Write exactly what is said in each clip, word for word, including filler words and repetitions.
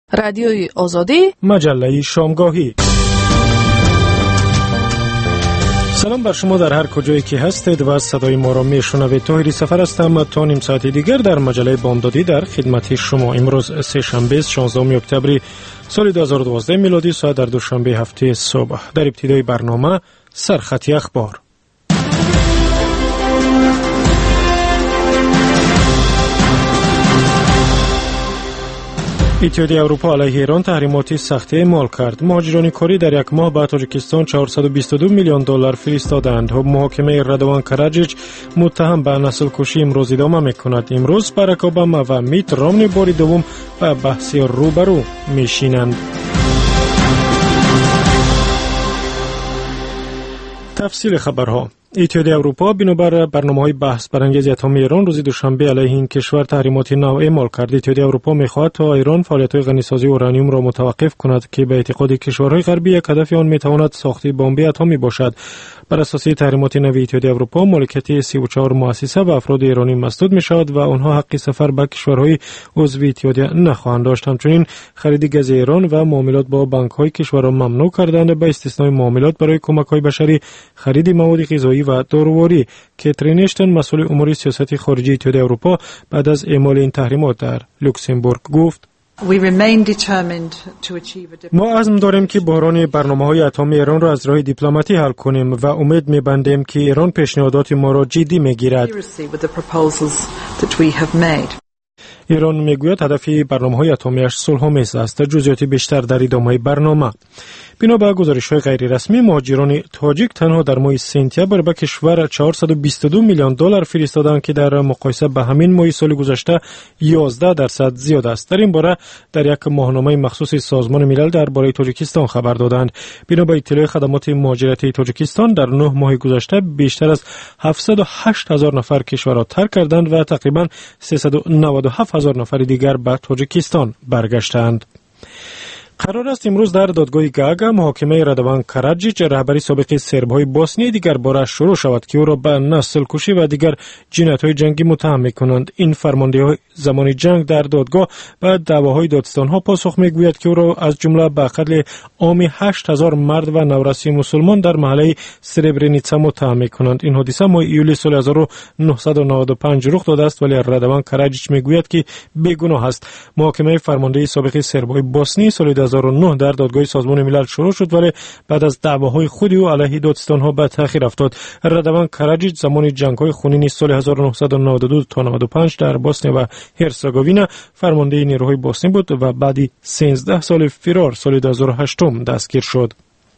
رادیوی آزادی، مجله شامگاهی. سلام بر شما در هر کجایی که هستید و صدای ما را میشنوید. طاهری سفر هستم تا نیم ساعت دیگر در مجله بامدادی در خدمت شما. امروز سه شنبه شانزدهم اکتبر سال دو هزار و دوازده میلادی، ساعت در دوشنبه هفته صبح. در ابتدای برنامه سرخط اخبار. اتحادیه اروپا علیه ایران تحریمات سختی اعمال کرد. مهاجران کاری در یک ماه به تاجیکستان چهارصد و بیست و دو میلیون دلار فرستادند. محاکمه رادوان کراجیچ متهم به نسل کشی امروز ادامه میکند. امروز باراک اوباما و میت رامنی بار دوم به بحث روبرو میشینند. تفصیل خبرها. اتحادیه اروپا بنابر برنامه‌های بحث برانگیز اتم ایران روز دوشنبه علیه این کشور تحریمات نو اعمال کرد. اتحادیه اروپا می‌خواهد تا ایران فعالیت‌های غنیسازی اورانیوم را متوقف کند که به اعتقاد کشورهای غربی یک هدف آن می‌تواند ساخت بمب اتمی باشد. بر اساس تحریمات نو اتحادیه اروپا مالکیت سی و چهار مؤسسه و افراد ایرانی مسدود می‌شود و آنها حق سفر به کشورهای عضو اتحادیه نخواهند داشت. همچنین خرید گاز ایران و معاملات با بانک‌های کشور را ممنوع کردند، به استثنای معاملات برای کمک‌های بشری، خرید مواد غذایی و داروواری. کاترین اشتن مسئول امور سیاست خارجی اتحادیه اروپا بعد از اعمال این تحریمات در لوکزامبورگ گفت: ما عزم داریم که بحران برنامه‌های اتمی ایران را از راه دیپلماتی حل کنیم و امید می‌بندیم که ایران پیشنهادات ما را جدی می‌گیرد. ایران میگوید هدف برنامه‌های اتمی‌اش صلح‌آمیز است. جزئیات بیشتر در ادامه برنامه. بنا به گزارش‌های غیر رسمی، مهاجران تاجیک تنها در ماه سپتامبر به کشور چهارصد و بیست و دو میلیون دلار فرستادند که در مقایسه به همین ماه سال گذشته یازده درصد زیاد است. در این باره در یک ماهنامه مخصوص سازمان ملل درباره تاجیکستان خبر دادند. بنا به اطلاع خدمات مهاجرتی تاجیکستان در نه ماه گذشته بیشتر از هفتصد و هشت هزار نفر کشور را ترک کردند و تقریباً سیصد و نود و هفت هزار نفر دیگر به تاجیکستان برگشتند. قرار است امروز در دادگاه گاگا محاکمه رادوان کراجیچ رهبری سابق سرب‌های بوسنی دیگر باره شروع شود که او را به نسل کشی و دیگر جنایت‌های جنگی متهم می‌کنند. این فرماندهی زمان جنگ در دادگاه به دعواهای دادستان‌ها پاسخ می‌گوید که او را از جمله به قتل عام هشت هزار مرد و نورسی مسلمان در محله سربرنیتسا متهم می‌کنند. این حادثه ماه ایولی سال هزار و نهصد و نود و پنج رخ داده است، ولی رادوان کراجیچ می‌گوید که بیگناه است. محاکمه فرماندهی سابق سرب‌های بوسنی سال دو هزار و نه در دادگاه سازمان ملل شروع شد، ولی بعد از دعواهای خودی او علیه دادستان‌ها به تأخیر افتاد. رادوان کراجیچ زمان جنگ‌های خونین سال هزار و نهصد و نود و دو تا نود و پنج در بوسنی و هرزگوین فرمانده نیروهای بوسنی بود و بعدی سیزده سال فرار سال دو هزار و هشت دستگیر شد.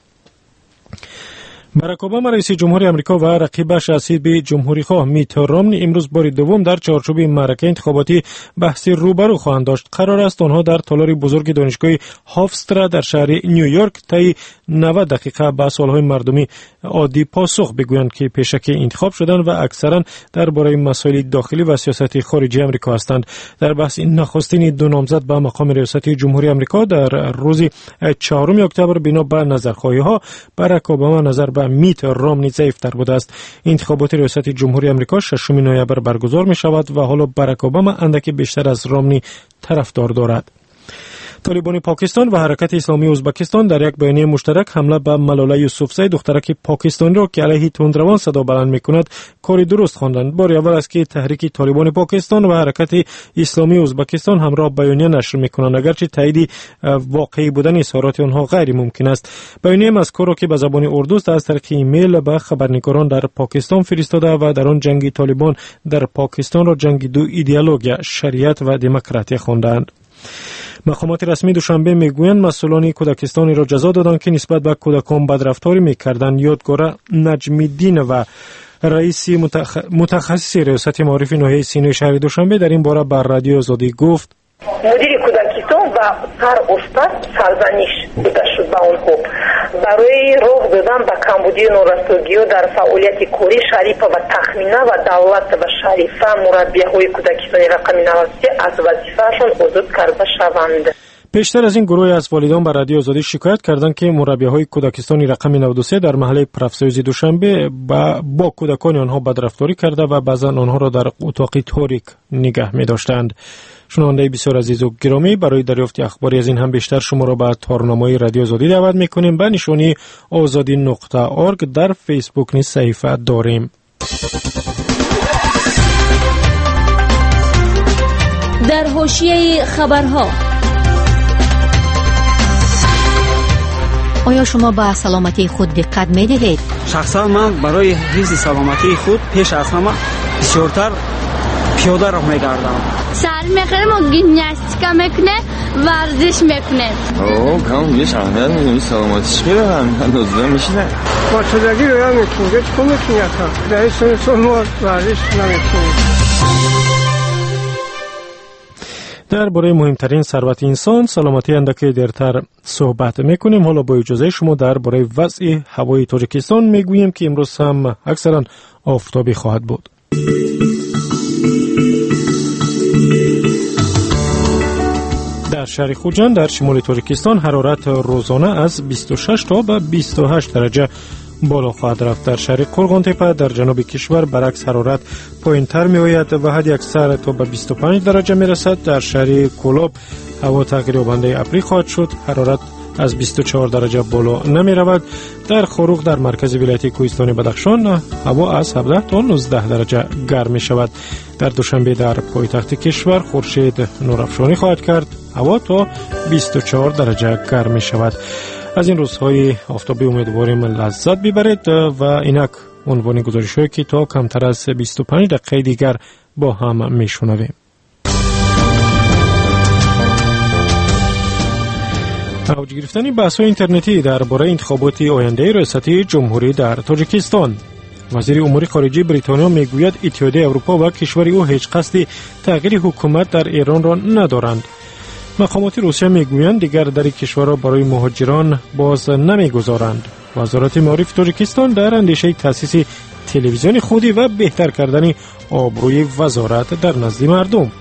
باراک اوباما رئیس جمهور آمریکا و رقیبش حزب جمهوری خواه میت رامنی امروز بار دوم در چارچوب معرکه انتخاباتی بحث روبرو خواهند داشت. قرار است آنها در تالار بزرگ دانشگاه هافسترا در شهر نیویورک طی نود دقیقه به سوالهای مردمی عادی پاسخ بگویند که پیشک انتخاب شدند و اکثرا درباره مسائل داخلی و سیاست خارجی آمریکا هستند. در بحث نخستین دو نامزد به مقام ریاست جمهوری آمریکا در روز چهارم اکتبر بنا به نظرخواهی‌ها باراک اوباما نظر به میت رامنی ضعیف‌تر بوده است. انتخابات ریاست جمهوری آمریکا ششم نوامبر برگزار می شود و حالا باراک اوباما اندکی بیشتر از رامنی طرفدار دارد. طالبان پاکستان و حرکت اسلامی ازبکستان در یک بیانیه مشترک حمله به ملاله یوسفزی دخترک پاکستانی را که علیه تندروان صدا بلند می‌کند کاری درست خواندند. بار اول است که تحریک طالبان پاکستان و حرکت اسلامی ازبکستان همراه بیانیه نشر می‌کنند، اگرچه تایید واقعی بودن اظهارات آنها غیر ممکن است. بیانیه مذکور را که به زبان اردو است از طریق ایمیل به خبرنگاران در پاکستان فرستاده و در آن جنگ طالبان در پاکستان را جنگ دو ایدئولوژی شریعت و دموکراسی خواندند. مقامات رسمی دوشنبه میگویند مسئولان کودکستانی را جزا دادند که نسبت به کودکان بدرفتاری میکردند. یادگار نجم الدین و رئیس متخ... متخصص ریاست معارف ناحیه سینه شهر دوشنبه در این باره بر رادیو آزادی گفت: مدیر کودکستان و هر استاد سرزنش بوده شد به آنها برای راه دادن به کمبودی و نارساگی در فعالیت کاری شریف و تخمینه و دولت و شریفه مربیهای کودکستانی رقم نود و سه از وظیفه‌شان آزاد کرده شوند. پیشتر از این گروه از والدان بر رادیو آزادی شکایت کردند که مربیهای کودکستانی رقم نود و سه در محله پرافسوزی دوشنبه با, با کودکان آنها بدرفتاری کرده و بعضا آنها را در اتاقی تاریک نگه می داشتند. شنونده بسیار عزیز و گرامی، برای دریافت اخباری از این هم بیشتر شما را به تارنامه رادیو آزادی دعوت میکنیم. به نشانی آزادی نقطه اورگ در فیسبوک نیز صفحه داریم. در حاشیه خبرها، آیا شما به سلامتی خود دقت می دهید؟ شخصا من برای حفظ سلامتی خود پیش از همه بسیارتر پیاده راه میگردم. سر میخورم و گیمناستیکا میکنه، ورزش میکنه. اوه کام یه شهندر میگه سلامتیش میره هم دوزده میشینه. با تدگی رو هم میکنه، چکو میکنه تا در این سن سن ما ورزش نمیکنه. درباره مهمترین ثروت انسان سلامتی اندکی دیرتر صحبت میکنیم. حالا با اجازه شما درباره وضع هوای تاجیکستان میگوییم که امروز هم اکثرا آفتابی خواهد بود. در شهر خوجند در شمال تاجیکستان حرارت روزانه از بیست و شش تا به بیست و هشت درجه بالا خواهد رفت. در شهر قرغان تپه در جنوب کشور برعکس حرارت پایین‌تر می‌آید و حد اکثر تا به بیست و پنج درجه می‌رسد. در شهر کولاب هوا تغییر یابنده ابری خواهد شد، حرارت از بیست و چهار درجه بالا نمی‌رود. در خروق در مرکز ولایت کوهستان بدخشان هوا از هفده تا نوزده درجه گرم می‌شود. در دوشنبه در پایتخت کشور خورشید نورافشانی خواهد کرد، هوا تا بیست و چهار درجه گرم می‌شود. از این روزهای آفتابی امیدواریم لذت ببرید و اینک عنوان گزارش‌هایی که تا کمتر از بیست و پنج دقیقه دیگر با هم میشنویم. اوج گرفتن بحث‌های اینترنتی درباره انتخابات آینده ریاستی جمهوری در تاجیکستان. وزیر امور خارجه بریتانیا میگوید اتحادیه اروپا و کشور او هیچ قصد تغییر حکومت در ایران را ندارند. مقامات روسیه میگویند دیگر در کشور را برای مهاجران باز نمیگذارند. وزارت معارف تاجیکستان در اندیشه تأسیس تلویزیون خودی و بهتر کردن آبروی وزارت در نزد مردم.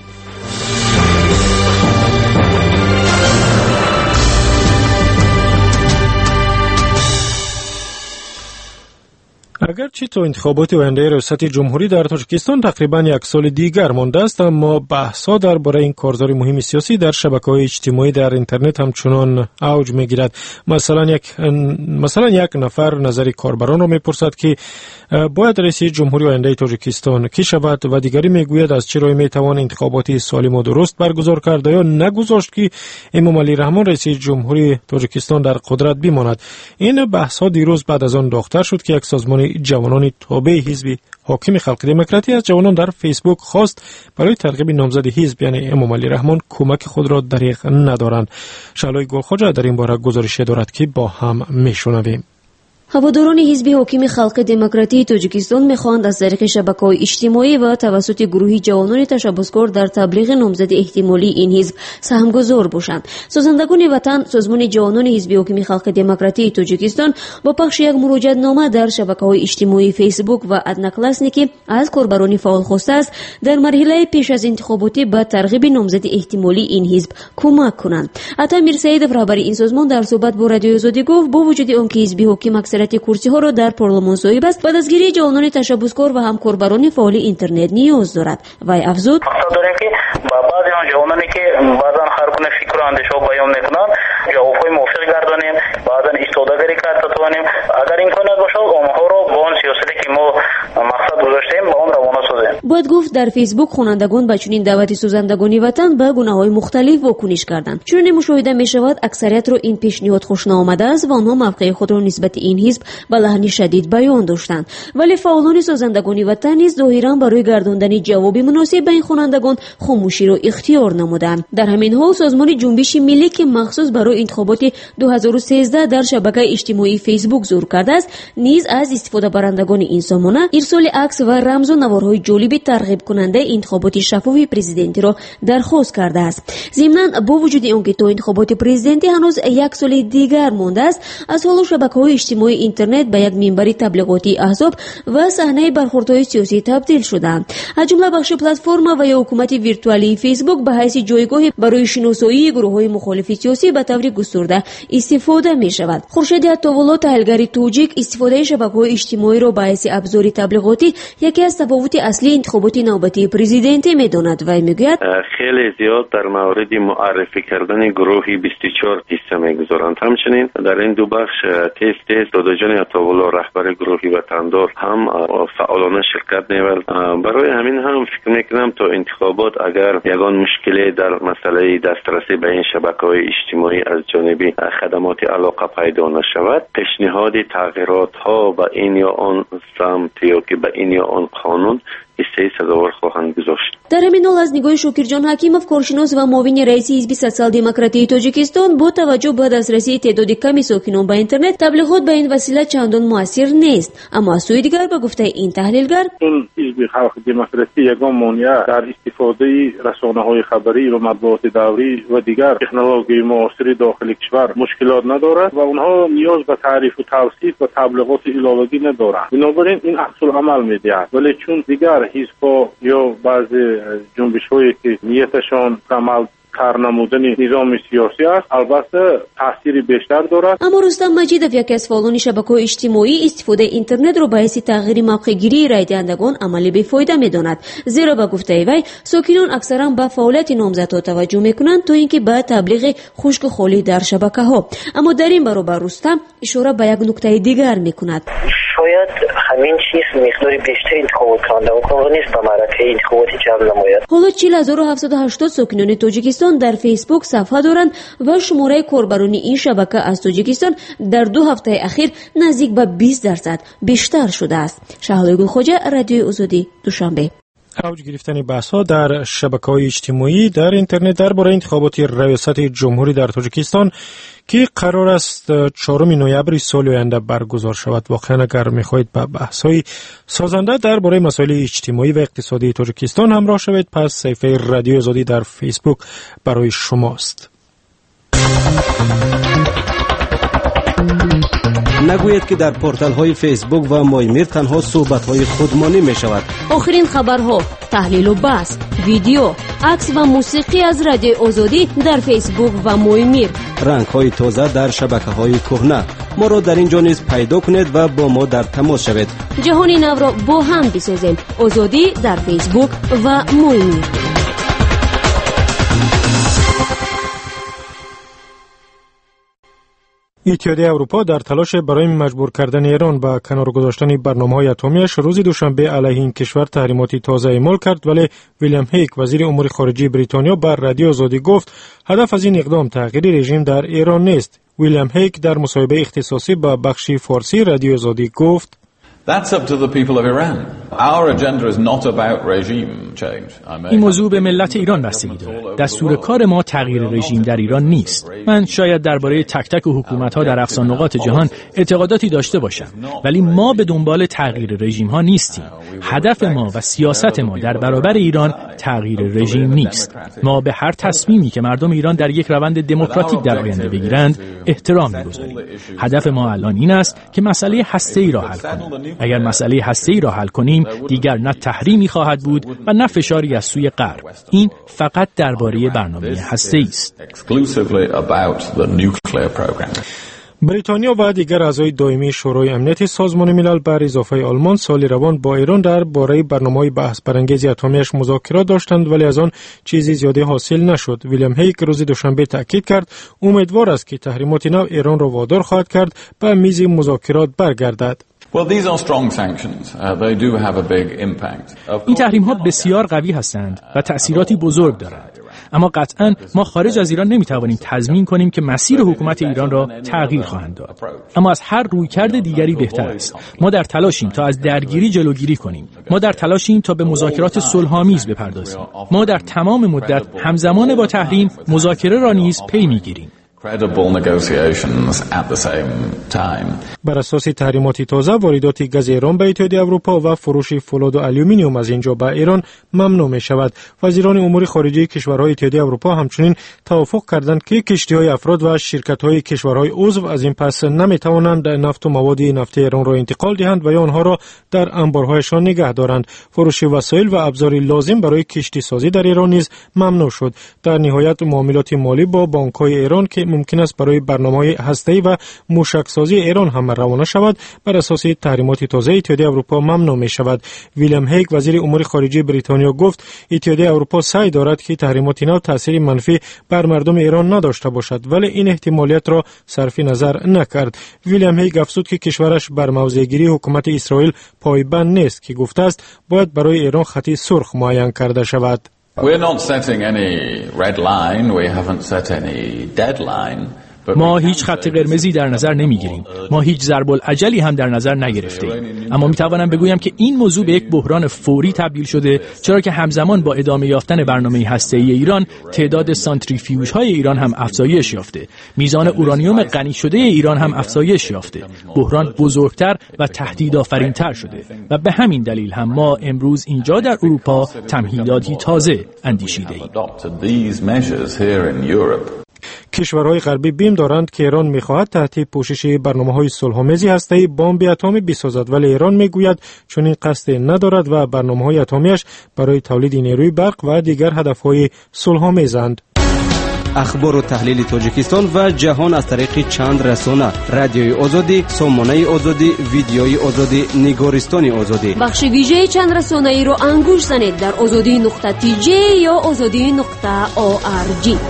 اگرچه تا انتخابات آینده ریاست جمهوری در تاجیکستان تقریبا یک سال دیگر مانده است، اما بحث‌ها درباره این کارزار مهم سیاسی در شبکه‌های اجتماعی در اینترنت همچنان اوج می‌گیرد. مثلا یک مثلا یک نفر نظر کاربران را می‌پرسد که باید رئیس جمهوری آینده تاجیکستان کی شود و دیگری میگوید از چه راهی میتوان انتخابات سالم و درست برگزار کرد یا نگذاشت که امام علی رحمان رئیس جمهوری تاجیکستان در قدرت بماند. این بحث ها دیروز بعد از آن داغ‌تر شد که یک سازمان جوانان تابع حزب حاکم خلق دموکراتی از جوانان در فیسبوک خواست برای ترغیب نامزد حزب یعنی امام علی رحمان کمک خود را دریغ ندارند. شعلای گلخواجه در این باره گزارش دارد که با هم میشنویم. هواداران حزب حاکم خلق دموکراتی تاجیکستان می‌خواهند از طریق شبکه‌های اجتماعی و توسط گروهی جوانان تشبسکار در تبلیغ نامزد احتمالی این حزب سهمگذار باشند. سازندگان وطن سازمان جوانان حزب حاکم خلق دموکراتی تاجیکستان با پخش یک مراجعه‌نامه در شبکه‌های اجتماعی فیسبوک و ادناکلاسنیکی از کاربران فعال خواسته است در مرحله پیش از انتخابات به ترغیب نامزد احتمالی این حزب کمک کنند. عطا میرسیدوف رهبر این سازمان در صحبت با رادیو آزادی گفت با وجود آنکه حزب حاکم اکثریت کرسی ها را در پارلمان صاحب است، بعد از گیری جوانان تشبسکار و همکاربران فعال اینترنت نیاز دارد. وی افزود داریم که با بعضی آن جوانانی که بعضا خارقون فکر و اندیشه و بیان میکنند جوابهای موافق گردانیم، بعضا ایستادگری کرد توانیم. اگر امکانات باشه آنها را با آن سیاستی که ما مقصد گذاشتیم با آن روانه سازیم. باید گفت در فیسبوک خوانندگان با چنین دعوت سوزندگان وطن به گناه‌های مختلف واکنش کردند. چون مشاهده می‌شود اکثریت را این پیشنهاد خوش ناآمده است و آنها موقع خود را نسبت این حزب به لحن شدید بیان داشتند. ولی فعالان سازندگان وطن نیز ظاهراً برای گرداندن جواب مناسب به این خوانندگان خاموشی را اختیار نمودند. در همین حال سازمان جنبش ملی که مخصوص برای انتخابات دو هزار و سیزده در شبکه اجتماعی فیسبوک ظهور کرده است، نیز از استفاده برندگان این سامانه ارسال عکس و رمز و نوارهای جالب ترغیب کننده انتخابات شفاف پرزیدنتی را درخواست کرده است. ضمناً با وجود آنکه تا انتخابات پرزیدنتی هنوز یک سال دیگر مانده است، از حال شبکه‌های اجتماعی اینترنت به یک منبر تبلیغاتی احزاب و صحنه برخوردهای سیاسی تبدیل شدند. از جمله بخش پلتفرم و یا حکومت ویرتوالی فیسبوک به حیث جایگاهی برای شناسایی گروه‌های مخالف سیاسی به طور گسترده استفاده می‌شود. خورشید عطاوالله تحلیلگر توجیک استفاده شبکه‌های اجتماعی را به حیث ابزار تبلیغاتی یکی از تفاوت اصلی انتخابات انتخابات نوبتی پرزیدنتی میداند و میگوید خیلی زیاد در مورد معرفی کردن گروهی بیست و چهار قصه میگذارند. همچنین در این دو بخش تست تست دادجان عطاالله رهبر گروهی وطندار هم فعالانه شرکت می‌ورد. برای همین هم فکر میکنم تا انتخابات اگر یگان مشکلی در مسئله دسترسی به این شبکه‌های اجتماعی از جانب خدمات علاقه پیدا نشود، پیشنهاد تغییرات ها به این یا آن سمت یا که به این یا آن قانون حصه سزاوار خواهند گذاشت. در همین حال از نگاه شوکرجان حکیمов کارشناس و معاون رئیس حزب سوسیال دموکراتی تاجیکستان با توجه به دسترسی تعداد کمی ساکنان به اینترنت تبلیغات به این وسیله چندان موثر نیست، اما از سوی دیگر به گفته این تحلیلگر این حزب خلق دموکراسی یگان مانع در استفاده رسانه‌های خبری و مطبوعات دوری و دیگر تکنولوژی معاصر داخل کشور مشکلات ندارد و اونها نیاز به تعریف و توصیف و تبلیغات علاوه‌ای ندارند. بنابراین این اصل عمل می‌دهد، ولی چون دیگر حزب‌ها یا بعضی جنبش‌هایی که نیتشان عمل کار نمودن نظام سیاسی است البته تاثیر بیشتر دارد. اما رستم مجیدов یکی از فعالان شبکه‌های اجتماعی استفاده اینترنت را باعث تغییر موقع‌گیری رای دهندگان عملی بی‌فایده می‌داند، زیرا به گفته وی ساکنان اکثرا به فعالیت نامزدها توجه می‌کنند تا اینکه به تبلیغ خشک خالی در شبکه‌ها. اما در این برابر رستم اشاره به یک نکته دیگر می‌کند. شاید همین چیز مقداری بیشتر انتخابات کنندگان کار نیست به معرکه انتخاباتی جلب نماید. حالا چهل هزار و هفتصد و هشتاد ساکنان تاجیکستان در فیسبوک صفحه دارند و شماره کاربران این شبکه از تاجیکستان در دو هفته اخیر نزدیک به بیست درصد بیشتر شده است. شهلا گلخوجه، رادیو آزادی، دوشنبه. اوج گرفتن بحث‌ها در شبکه‌های اجتماعی در اینترنت درباره انتخابات ریاست جمهوری در تاجیکستان که قرار است چهارم نوامبر سال آینده برگزار شود. واقعا اگر می‌خواهید به بحث‌های سازنده درباره مسائل اجتماعی و اقتصادی تاجیکستان همراه شوید، پس صفحه رادیو آزادی در فیسبوک برای شماست. نگوید که در پورتال های فیسبوک و مایمیر تنها صحبت های خودمانی می شود. آخرین خبرها، تحلیل و بحث، ویدیو، عکس و موسیقی از رادیو آزادی در فیسبوک و مایمیر. رنگ های تازه در شبکه های کهنه. ما را در اینجا نیز پیدا کنید و با ما در تماس شوید. جهانی نو را با هم بسازیم. آزادی در فیسبوک و مایمیر. اتحادیه اروپا در تلاش برای مجبور کردن ایران به کنار گذاشتن برنامه‌های اتمیش روز دوشنبه علیه این کشور تحریماتی تازه اعمال کرد، ولی ویلیام هیک وزیر امور خارجه بریتانیا بر رادیو آزادی گفت هدف از این اقدام تغییر رژیم در ایران نیست. ویلیام هیک در مصاحبه اختصاصی با بخش فارسی رادیو آزادی گفت That's up to the people of Iran. Our agenda is not about regime change. این موضوع به ملت ایران بستگی دارد. دستور کار ما تغییر رژیم در ایران نیست. من شاید درباره تک تک حکومت‌ها در اقصا نقاط جهان اعتقاداتی داشته باشم، ولی ما به دنبال تغییر رژیم‌ها نیستیم. هدف ما و سیاست ما در برابر ایران تغییر رژیم نیست. ما به هر تصمیمی که مردم ایران در یک روند دموکراتیک در آینده بگیرند احترام می‌گذاریم. هدف ما الان این است که مسئله هسته‌ای را حل کنیم. اگر مسئله هسته‌ای را حل کنیم دیگر نه تحریمی خواهد بود و نه فشاری از سوی غرب. این فقط درباره برنامه هسته‌ای است. بریتانیا و دیگر اعضای دائمی شورای امنیت سازمان ملل بر اضافه آلمان سال روان با ایران درباره برنامه‌های بحث برانگیز اتمیش مذاکرات داشتند، ولی از آن چیزی زیاده حاصل نشد. ویلیام هیک روز دوشنبه تاکید کرد امیدوار است که تحریمات نو ایران را وادار خواهد کرد به میز مذاکرات برگردد. Well, these are strong sanctions. Uh, they do have a big impact. این تحریم‌ها بسیار قوی هستند و تأثیراتی بزرگ دارند. اما قطعاً ما خارج از ایران نمی‌توانیم تضمین کنیم که مسیر حکومت ایران را تغییر خواهند داد. اما از هر رویکرد دیگری بهتر است. ما در تلاشیم تا از درگیری جلوگیری کنیم. ما در تلاشیم تا به مذاکرات صلح‌آمیز بپردازیم. ما در تمام مدت همزمان با تحریم مذاکره را نیز پی می‌گیریم. Credible negotiations at the same time. بر اساس تحریمات تازه واردات گاز ایران به اتحادیه اروپا و فروش فولاد و آلومینیوم از اینجا به ایران ممنوع می شود. وزیران امور خارجه کشورهای اتحادیه اروپا همچنین توافق کردند که کشتی‌های افراد و شرکت‌های کشورهای عضو از این پس نمی توانند نفت و مواد نفتی ایران را انتقال دهند و یا آنها را در انبارهایشان نگه دارند. فروش وسایل و ابزار لازم برای کشتی سازی در ایران نیز ممنوع شد. در نهایت معاملات مالی با بانک‌های ایران که ممکن است برای برنامه‌های هسته‌ای و موشکسازی ایران هم روانه شود بر اساس تحریمات تازه اتحادیه اروپا ممنوع می شود. ویلیام هیگ وزیر امور خارجه بریتانیا گفت اتحادیه اروپا سعی دارد که تحریمات نو تأثیر منفی بر مردم ایران نداشته باشد، ولی این احتمالیت را صرف نظر نکرد. ویلیام هیگ افزود که کشورش بر موضع‌گیری حکومت اسرائیل پایبند نیست که گفته است باید برای ایران خط سرخ معین کرده شود. We're not setting any red line. We haven't set any deadline. ما هیچ خط قرمزی در نظر نمیگیریم. ما هیچ ضرب الاجلی هم در نظر نگرفتیم. اما میتوانم بگویم که این موضوع به یک بحران فوری تبدیل شده، چرا که همزمان با ادامه یافتن برنامه هسته‌ای ایران تعداد سانتریفیوژهای ایران هم افزایش یافته. میزان اورانیوم غنی شده ایران هم افزایش یافته. بحران بزرگتر و تهدیدآفرین‌تر شده و به همین دلیل هم ما امروز اینجا در اروپا تمهیداتی تازه اندیشیده‌ایم. کشورهای غربی بیم دارند که ایران می‌خواهد تحت پوشش برنامه‌های صلح‌آمیزی هسته‌ای بمب اتمی بسازد، ولی ایران می‌گوید چون این قصد ندارد و برنامه‌های اتمیش برای تولید نیروی برق و دیگر هدف‌های صلح‌آمیزند. اخبار و تحلیل تاجیکستان و جهان از طریق چند رسانه: رادیوی آزادی، سامانه آزادی، ویدیوی آزادی، نگارستان آزادی. بخش ویژه چند رسانه‌ای رو انگوش زنید در آزادی نقطه تی جی یا آزادی نقطه او آر جی.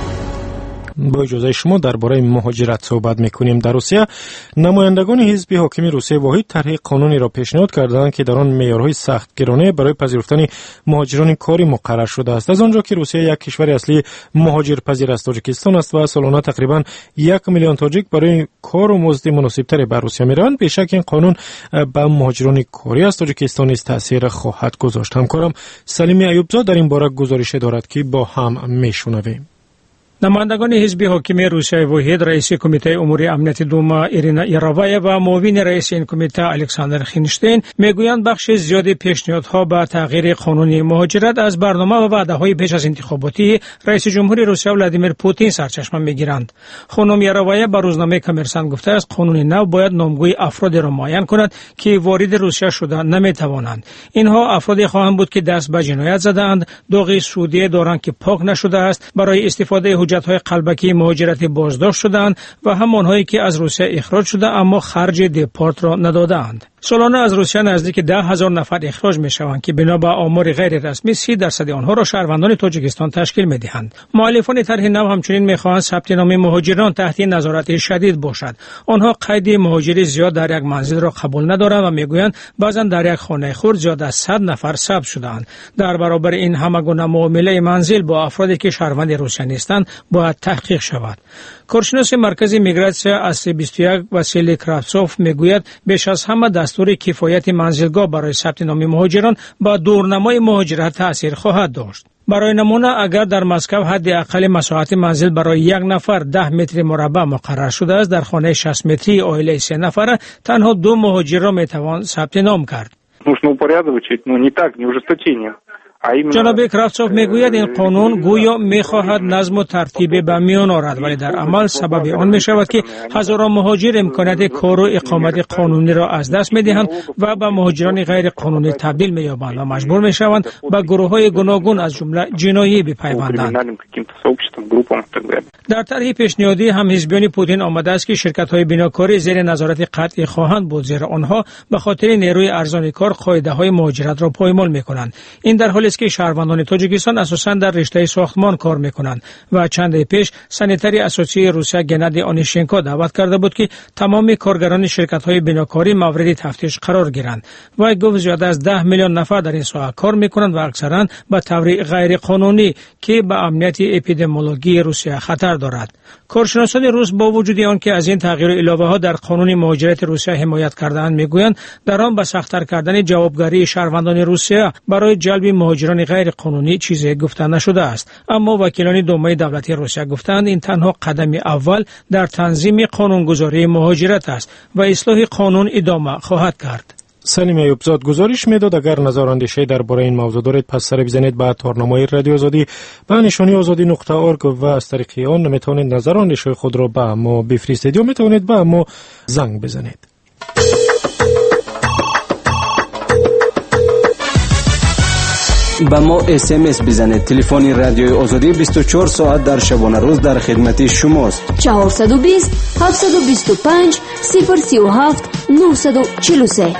با اجازه شما درباره مهاجرت صحبت میکنیم. در روسیه نمایندگان حزب حاکم روسیه واحد طرح قانونی را پیشنهاد کردند که در آن معیارهای سختگیرانه برای پذیرفتن مهاجران کاری مقرر شده است. از آنجا که روسیه یک کشور اصلی مهاجرپذیر از تاجیکستان است و سالانه تقریبا یک میلیون تاجیک برای کار و مزد مناسبتر به روسیه میروند، بیشک این قانون به مهاجران کاری از تاجیکستان نیز تاثیر خواهد گذاشت. همکارم سلیمی ایوبزاده در این باره گزارش دارد که با هم میشنویم. نمایندگان حزب حاکم روسیه واحد، رئیس کمیته امور امنیت دوما ایرینا یراوایه و معاون رئیس این کمیته الکساندر خینشتین میگویند بخش زیادی پیشنهادها به تغییر قانون مهاجرت از برنامه و وعده‌های پیش از انتخاباتی رئیس جمهور روسیه ولادیمیر پوتین سرچشمه میگیرند. خانم یراوایه به روزنامه کامرسانت گفته است قانون نو باید نامگوی افرادی را معین کند که وارد روسیه شده نمیتوانند. اینها افرادی خواهند بود که دست به جنایت زدند، داغ سودی دارند که پاک نشده است، برای استفاده حجت‌های قلبکی مهاجرتی بازداشت شدند و همانهایی که از روسیه اخراج شده اما خرج دپارت را ندادند. سالانه از روسیه نزدیک ده هزار نفر اخراج میشوند که بنا به آمار غیر رسمی سی درصد آنها را شهروندان تاجیکستان تشکیل میدهند. مؤلفان طرح نو همچنین میخواهند ثبت نام مهاجران تحت نظارت شدید باشد. آنها قید مهاجری زیاد در یک منزل را قبول ندارند و میگویند بعضا در یک خانه خرد زیاد از صد نفر ثبت شدند. در برابر این همگونه معامله منزل با افرادی که شهروند روسیه نیستند باید تحقیق شود. کارشناس مرکز میگراسیون اس بیست و یک واسیلی کرافسوف میگوید بیش از همه دستور کفایت منزلگاه برای ثبت نام مهاجران با دورنمای مهاجرت تاثیر خواهد داشت. برای نمونه اگر در مسکو حد اقل مساحت منزل برای یک نفر ده متر مربع مقرر شده است، در خانه شصت متری عائله سه نفره تنها دو مهاجر را میتوان ثبت نام کرد. جناب کرافسوف میگوید این قانون گویا میخواهد نظم و ترتیب به میان آورد، ولی در عمل سبب آن میشود که هزاران مهاجر امکانات کار و اقامت قانونی را از دست میدهند و به مهاجران غیر قانونی تبدیل مییابند و مجبور میشوند به گروه‌های گوناگون از جمله جنایی بپیوندند. در طرح پیشنهادی هم حزبیان پوتین آمده است که شرکت‌های بناکاری زیر نظارت قطعی خواهند بود، زیرا آنها به خاطر نیروی ارزان کار قاعده‌های مهاجرت را پایمال میکنند. این در حالی است که شهروندان تاجیکستان اساساً در رشته ساختمان کار میکنند و چند پیش سنیتری اساسی روسیه گنادی آنیشنکو دعوت کرده بود که تمام کارگران شرکت‌های بناکاری مورد تفتیش قرار گیرند. و گفت زیاد از ده میلیون نفر در این ساحه کار میکنند و اکثراً به طور غیر قانونی که به امنیت اپیدمیولوژی روسیه خطر دارد. کارشناسان روس با وجود آنکه از این تغییر الهه‌ها در قانون مهاجرت روسیه حمایت کرده‌اند میگویند در آن به سخت‌تر کردن جوابگری شهروندان روسیه برای جلب مهاجران غیر قانونی چیزی گفته نشده است. اما وکیلان دومه دولتی روسیه گفتند این تنها قدم اول در تنظیم قانونگذاری مهاجرت است و اصلاح قانون ادامه خواهد کرد. سلیم ایوبزاده گزارش میداد. اگر نظر اندیشه درباره این موضوع دارید پس سر بزنید به تارنامه رادیو آزادی به نشانی آزادی نقطه اورگ و از طریق آن میتونید نظر اندیشه خود را به ما بفرستید یا میتونید به ما زنگ بزنید. به ما اس ام اس بزنید. تلفن رادیوی آزادی بیست و چهار ساعت در شبانه روز در خدمت شماست. چهارصد و بیست هفتصد و بیست و پنج صفر سی و هفت نهصد و چهل و سه.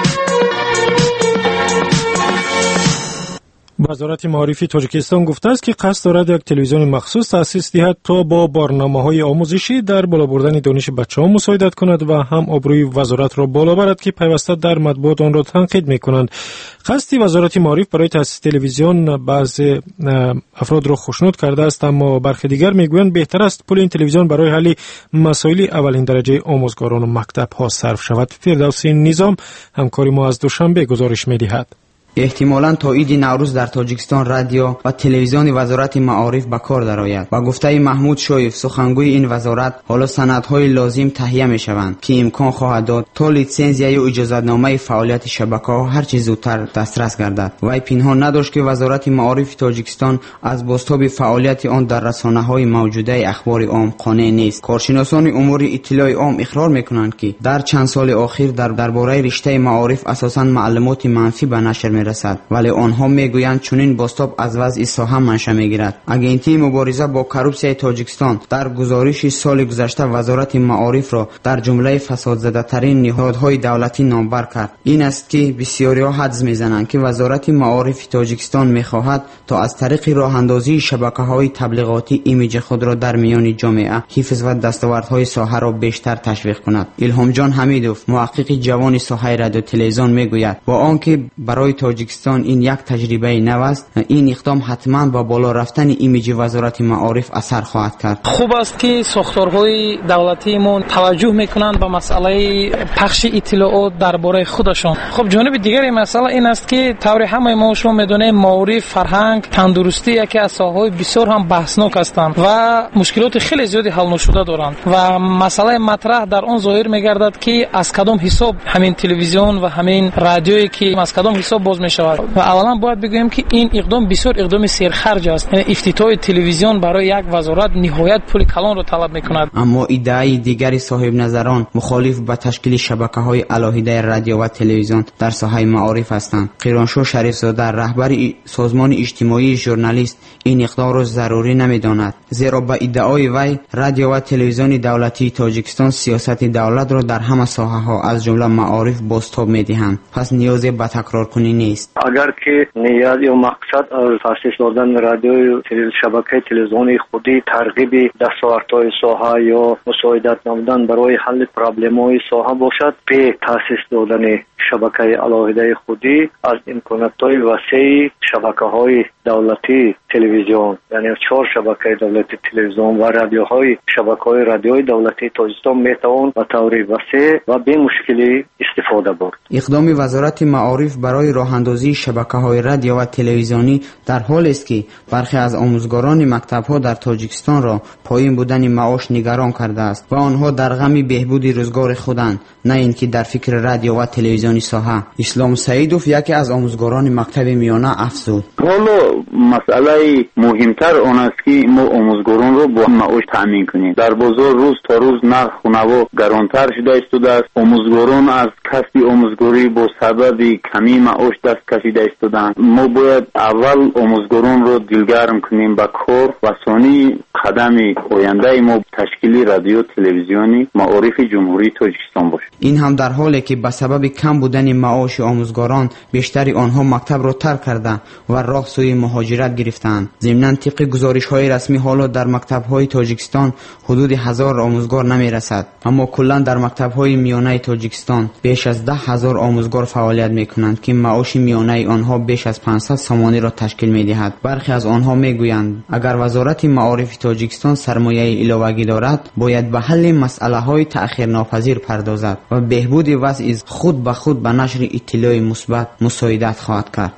وزارت معارف تاجیکستان گفته است که قصد دارد یک تلویزیون مخصوص تأسیس دهد تا با برنامه‌های آموزشی در بالا بردن دانش بچه‌ها مساعدت کند و هم آبروی وزارت را بالا برد که پیوسته در مطبوعات آن را تنقید می‌کنند. قصد وزارت معارف برای تأسیس تلویزیون بعضی افراد را خوشنود کرده است، اما برخی دیگر می‌گویند بهتر است پول این تلویزیون برای حل مسائل اولین درجه آموزگاران و مکتب‌ها صرف شود. فردوسی نظام همکاری ما از دوشنبه گزارش می‌دهد. احتمالاً تا عید نوروز در تاجیکستان رادیو و تلویزیون وزارت معارف به کار درآید. با گفته محمود شایف سخنگوی این وزارت، حالا سندهای لازم تهیه می‌شوند که امکان خواهد داد تا لیسانس یا اجازه‌نامه فعالیت شبکه‌ها هر چه زودتر دسترس گردد. وی پنهان نداشت که وزارت معارف تاجیکستان از بازتاب فعالیت آن در رسانه‌های موجوده اخبار عام قانع نیست. کارشناسان امور اطلاع عام اقرار می‌کنند که در چند سال اخیر در درباره رشته معارف اساساً معلومات منفی به نشر رسد، ولی آنها میگویند چنین بازتاب از وضع ساحه منشأ میگیرد. اگنتی مبارزه با کروپسیای تاجیکستان در گزارش سال گذشته وزارت معارف را در جمله فسادزده ترین نهادهای دولتی نامبر کرد. این است که بسیاری‌ها حدس میزنند که وزارت معارف تاجیکستان میخواهد تا از طریق راه اندازی شبکه‌های تبلیغاتی ایمیج خود را در میان جامعه حفظ و دستاوردهای ساحه را بیشتر تشویق کند. الهام جان حمیدوف، محقق جوان ساحه رادیو تلویزیون میگوید با آنکه برای تاجیکستان این یک تجربه نو است، این اقدام حتما با بالا رفتن ایمیج وزارت معارف اثر خواهد کرد. خوب است که ساختارهای دولتیمون توجه میکنند به مسئله پخش اطلاعات درباره خودشان. خب جانب دیگری مسئله این است که طور همه ما شما میدونیم معارف، فرهنگ، تندرستی یکی از ساحه‌های بسیار هم بحثناک هستند و مشکلات خیلی زیادی حل نشده دارند و مسئله مطرح در آن ظاهر میگردد که از کدام حساب همین تلویزیون و همین رادیویی که از کدام حساب باز میشود. و اولا باید بگویم که این اقدام بسیار اقدام سرخرج است. یعنی افتتاح تلویزیون برای یک وزارت نهایت پول کلان را طلب میکند. اما ادعای دیگری صاحب نظران مخالف به تشکیل شبکه‌های علاهیده رادیو و تلویزیون در ساحه معارف هستند. قیرانشاه شریف‌زاده، رهبر سازمان اجتماعی ژورنالیست، این اقدام را ضروری نمیداند، زیرا به ادعای وی رادیو و تلویزیون دولتی تاجیکستان سیاست دولت را در همه ساحه‌ها از جمله معارف بازتاب میدهند. پس نیازی به تکرار کنی نیست. اگر که نیاز یا مقصد از تأسیس دادن رادیو شبکه تلویزیونی خودی ترغیب دستاوردهای ساحه یا مساعدت نمودن برای حل پرابلم‌های ساحه باشد، به تأسیس دادن شبکه علاهیده خودی از امکانات‌های وسیع شبکه‌های دولتی تلویزیون، یعنی چهار شبکه دولتی تلویزیون و رادیوهای شبکه‌های رادیوی دولتی تاجیکستان میتوان به طور وسیع و بی مشکلی استفاده برد. اقدام وزارت معارف برای راه اندازی شبکه‌های رادیو و تلویزیونی در حالی است که برخی از آموزگاران مکتب‌ها در تاجیکستان را پایین بودن معاش نگران کرده است و آنها در غم بهبود روزگار خودند، نه اینکه در فکر رادیو و تلویزیونی ساحه. اسلام سعیدوف، یکی از آموزگاران مکتب میانه، افزود: حالا مسئله مهمتر آن است که ما آموزگاران رو با معاش تامین کنیم. در بازار روز تا روز نرخ خونه‌ها گرانتر شده است. آموزگاران از کسب آموزگاری با سبب کمی معاش دست کشیده ایستادند. ما باید اول آموزگاران رو دلگرم کنیم به کار و ثانی قدم آینده ما تشکیل رادیو تلویزیونی معارف جمهوری تاجیکستان باشد. این هم در حالی که به سبب کم بودن معاش آموزگاران بیشتری آنها مکتب را ترک کرده و راه سوی مهاجرت گرفتند. ضمناً طبق گزارش‌های رسمی حالا در مکتب‌های تاجیکستان حدود هزار آموزگار نمی‌رسد، اما کلاً در مکتب‌های میانه تاجیکستان بیش از ده هزار آموزگار فعالیت می‌کنند که معاش میانه آنها بیش از پانصد سامانی را تشکیل می‌دهد. برخی از آنها می‌گویند اگر وزارت معارف تاجیکستان سرمایه الهی دارد، باید به حل مسئله‌های تأخیرناپذیر پردازد و بهبود وضع خود به خود به نشر اطلاع مثبت مساعدت خواهد کرد.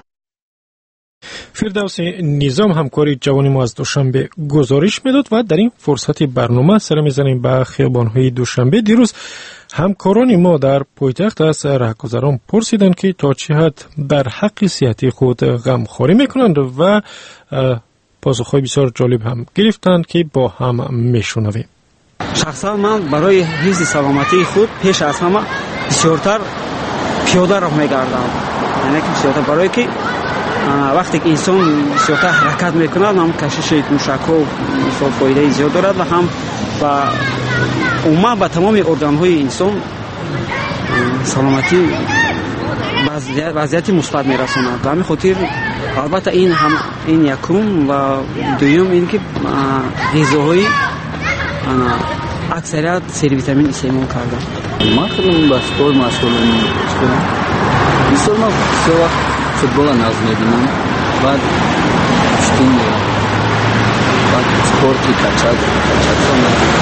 فردوسی نظام همکاری جوانی ما از دوشنبه گزارش میداد و در این فرصت برنامه سر میزنیم به خیابان‌های دوشنبه. دیروز همکاران ما در پایتخت از رهگذران پرسیدند که تا چه حد در حق صحتی خود غمخواری میکنند و پاسخهای بسیار جالب هم گرفتند که با هم میشنویم. شخصا من برای حفظ سلامتی خود پیش از همه بسیارتر پیاده راه میگردم، یعنی که بسیارتر برای که вақте ки инсон зиёдтар ҳаракат мекунад ҳам кашиши мушакҳо фоидаи зиёд дорад ва ҳам ба умуман ба тамоми органҳои инсон саломатӣ вазъияти мусбат мерасонад. ба ҳамин хотир албатта ин ҳам ин якум ва дуюм ин ки ғизоҳои аксарият сервитамин истеъмол карда. Ман хеле ба спорт машғулам. Мисол ман все вақт футбола назм мебинам. Баъд штин мерам. Баъд спорти качад, качадам.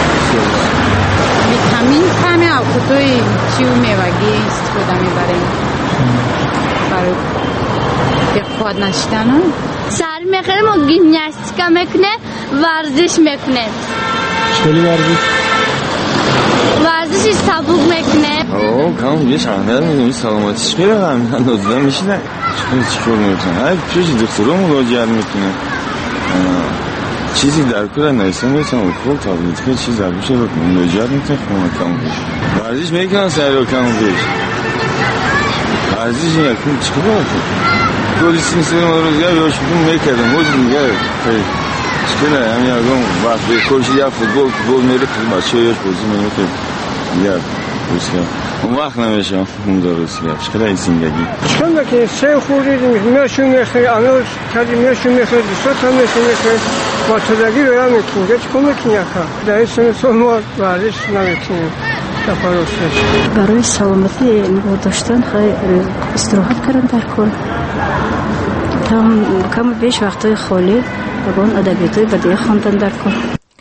витамин каме алқотои чию мевагӣ истифода мебарем барои беқувват нашидан. сар мехӯрем ва гимнастика мекунем, варзиш мекунем. خیلی ورزش ورزشی سبک میکنه. آه کام یه شهر میگم سلامتیش میره همین نوزده میشینه. چیکار چیکار میکنه؟ هر پیش دکترم مراجعه میکنه. چیزی در کار نیست میتونم خود تابلت که چیز در بشه رو مراجعه میکنه خونه کام بشه. ورزش میکنن سر رو کام بشه. ورزش یکم چیکار کنه؟ پلیس نیست ما رو زیاد یاشون میکردم موز میگه. چیکار همین آقام وقت به کوچی یا فوتبال فوتبال میره تو بچه یاش بازی میکنه. یا بسیار اون وقت نمیشه اون درست کرد. چیکار این زندگی؟ چون که سه خوری میشون میخوای آنوز کاری میشون میخوای دوست هم میشون میخوای با تداگی رو هم میکنه. چیکار میکنی آخه؟ در این سن سوم ورزش نمیکنیم. برای سلامتی نگاه داشتن خیلی استراحت کردن در کار. کم کم بیش وقتای خالی بگون ادبیاتای بدیه خواندن در کار.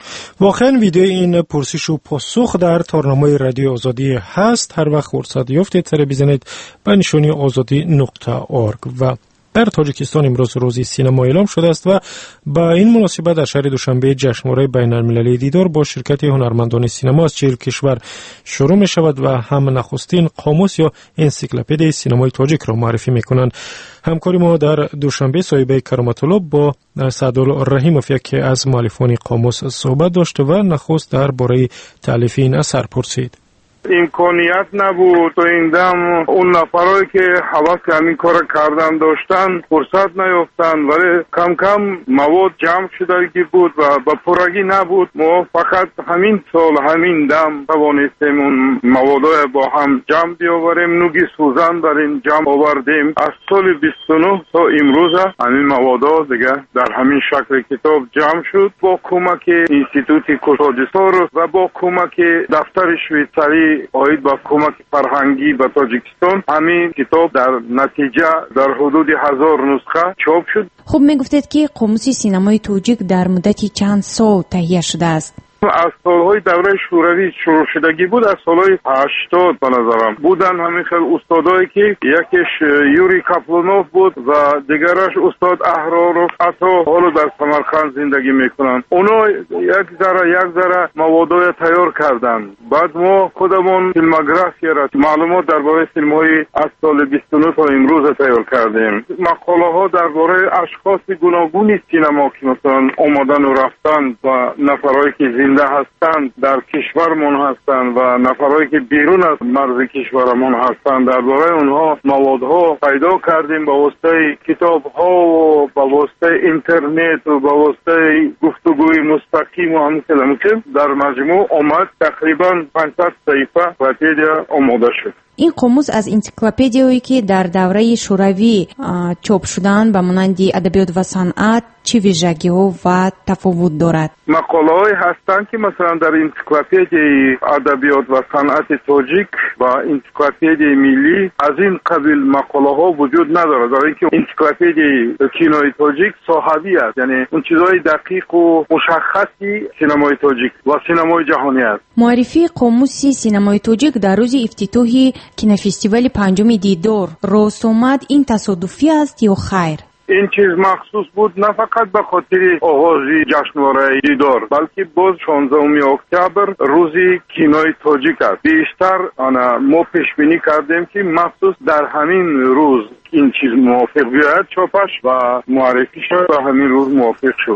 واقعا ویدیو این پرسش و پاسخ در تارنامه رادیو آزادی هست. هر وقت فرصت یافتید سر بزنید به نشانی آزادی نقطه اورگ. و در تاجیکستان امروز روزی سینما اعلام شده است و با این مناسبت در شهر دوشنبه جشنواره بین‌المللی دیدار با شرکت هنرمندان سینما از چهل کشور شروع می شود و هم نخستین قاموس یا انسیکلوپدی سینمای تاجیک را معرفی می کنند. همکاری ما در دوشنبه صاحبه کرامت الله با سعدالرحیموف یکی از مؤلفان قاموس صحبت داشت و نخست درباره تألیف این اثر پرسید. امکانیت نبود و این دم اون نفرایی که حواس همین کار کردن داشتن فرصت نیافتن ولی کم کم مواد جمع شدگی بود و با پرگی نبود. ما فقط همین سال همین دم توانستیم اون موادای با هم جمع بیاوریم. نوگی سوزن در این جمع آوردیم. از سال بیست و نه تا امروز همین مواد دیگه در همین شکل کتاب جمع شد با کمک انستیتوت کوشاجستان و با کمک دفتر شویتزاری آید با کمک فرهنگی به تاجیکستان همین کتاب در نتیجه در حدود هزار نسخه چاپ شد. خب میگفتید که قاموس سینمای تاجیک در مدتی چند سال تهیه شده است؟ از سالهای دوره شوروی شروع شدگی بود. از سالهای هشتاد به نظرم بودن همین خیلی استادایی که یکیش یوری کاپلونوف بود و دیگرش استاد احراروف عطا حالا در سمرقند زندگی میکنن. اونا یک ذره یک ذره موادای تیار کردن. بعد ما خودمون فیلموگرافی را معلومات درباره فیلم‌های از سال بیست و نه تا امروز تیار کردیم. مقاله ها درباره اشخاص گوناگون سینما که مثلا اومدن و رفتن و نفرایی که زنده هستند در کشورمون هستند و نفرایی که بیرون از مرز کشورمون هستند درباره اونها موادها پیدا کردیم با واسطه کتاب‌ها و با واسطه اینترنت و با واسطه گفتگوی مستقیم و همین که در مجموع آمد تقریبا پانصد صفحه ویکی‌پدیا آماده شد. این قاموس از انسیکلوپدیایی که در دوره شوروی چاپ شدن به مانند ادبیات و صنعت چه ویژگی‌ها و تفاوت دارد؟ مقاله‌ای هستند که مثلا در انسیکلوپدیای ادبیات و صنعت تاجیک و انسیکلوپدیای ملی از این قبیل مقاله‌ها وجود ندارد. در اینکه انسیکلوپدیای کینوی تاجیک صاحبی است، یعنی اون چیزهای دقیق و مشخصی سینمای تاجیک و سینمای جهانی است. معرفی قاموس سینمای تاجیک در روز افتتاحی کینوفستیوال پنجم دیدار راست آمد این تصادفی است یا خیر؟ این چیز مخصوص بود نه فقط به خاطر آغاز جشنواره دیدار بلکه باز شانزدهم اکتبر روزی کینوی تاجیک است. بیشتر انا ما پیش بینی کردیم که مخصوص در همین روز این چیز موافق بیاید چاپش و معرفی شد و همین روز موافق شد.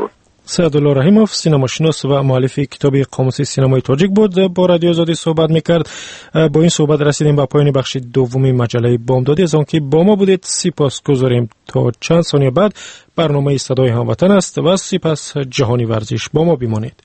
سعدالله رحیموف سینماشناس و مؤلف کتاب قاموس سینمای تاجیک بود، با رادیو آزادی صحبت میکرد. با این صحبت رسیدیم به پایان بخش دومی مجله بامدادی. از آنکه با ما بودید سپاسگزاریم. تا چند ثانیه بعد برنامه صدای هموطن است و سپس جهانی ورزش. با ما بمانید.